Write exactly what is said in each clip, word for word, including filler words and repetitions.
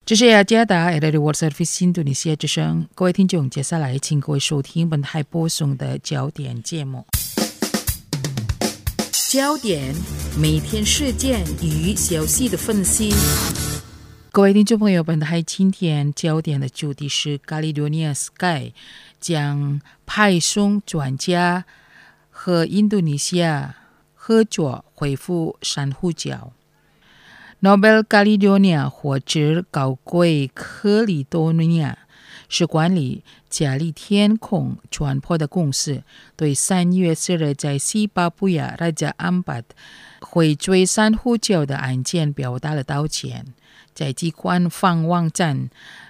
这是雅加达 L A World Service 印度尼西亚之声，各位听众，接下来请各位收听本台播送的焦点节目。焦点每天事件与消息的分析。各位听众朋友，本台今天焦点的主题是 Caledonia Sky 将派送专家和印度尼西亚合作恢复珊瑚礁。Nobel Caledonia 或者高贵克里多尼亚是管理加利天空船舶的公司，对三月四日在西巴布亚拉加安巴回追珊瑚礁的案件表达了道歉。在其官方网站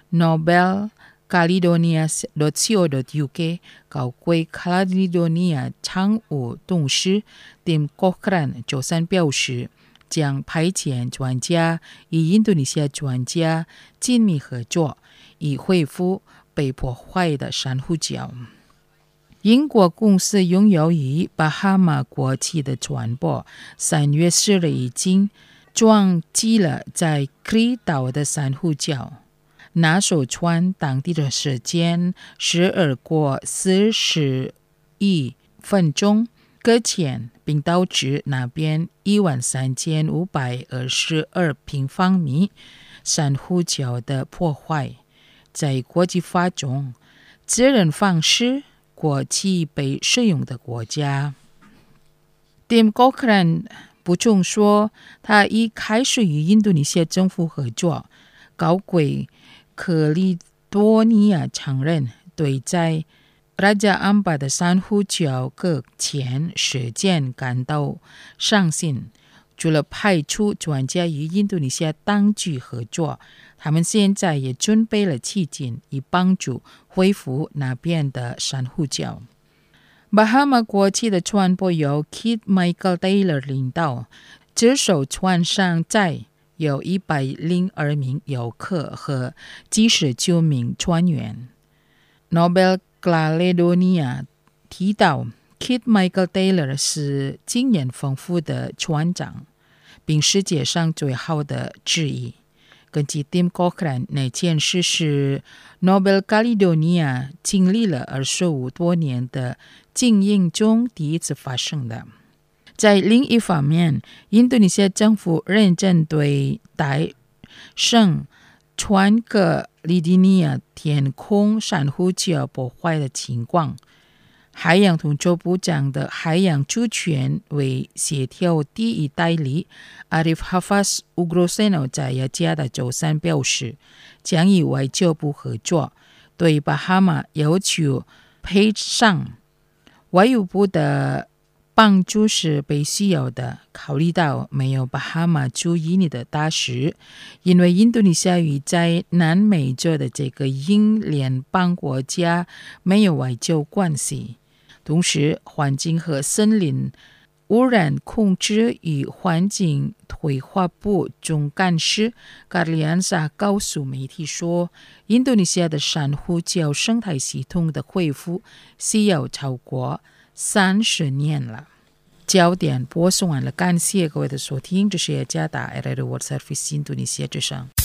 nobel caledonia dot co dot uk 高贵卡拉利多尼亚常务董事 Tim Cochrane 周三表示，将派遣专家与印度尼西亚专家紧密合作，以恢复被破坏的珊瑚礁。英国公司拥有与巴哈马国旗的船舶，三月四日已经撞击了在克里岛的珊瑚礁。那艘船当地的时间十二过四十一分钟搁浅，并导致那边一万三千五百二十二平方米珊瑚礁的破坏。在国际法中，责任方是国旗被使用的国家。Tim Cochrane 补充说，他已开始与印度尼西亚政府合作。高贵克里多尼亚承认对在拉加安巴的珊瑚礁搁浅事件感到伤心。除了派出专家与印度尼西亚当局合作，他们现在也准备了基金，以帮助恢复那边的珊瑚礁。巴哈马国旗的船舶由 Kit Michael Taylor 领导，这艘船上载有一百零二名游客和几十九名船员。Nobel Caledonia 提到 Kit Michael Taylor 是经验丰富的船长，并世界上最好的之一。根据 Tim Cochrane， 那件事是 Nobel Caledonia 经历了二十五多年的经营中第一次发生的。在另一方面，印度尼西亚政府认真对待圣川格利蒂尼亚天空珊瑚礁破坏的情况。海洋统筹部长的海洋主权为协调第一代理 Arif Hafaz Ugroseno 在雅加达周三表示，将与外交部合作，对巴哈马要求赔偿。外交部的帮助是被需要的，考虑到没有巴哈马驻印尼的大使，因为印度尼西亚与在南美洲的这个英联邦国家没有外交关系。同时，环境和森林污染控制与环境退化部总干事卡里安萨告诉媒体说，印度尼西亚的珊瑚礁生态系统的恢复需要超过三十年了。焦点播送完了，感谢各位的收听，这是雅加达 L A World Service 印度尼西亚之声。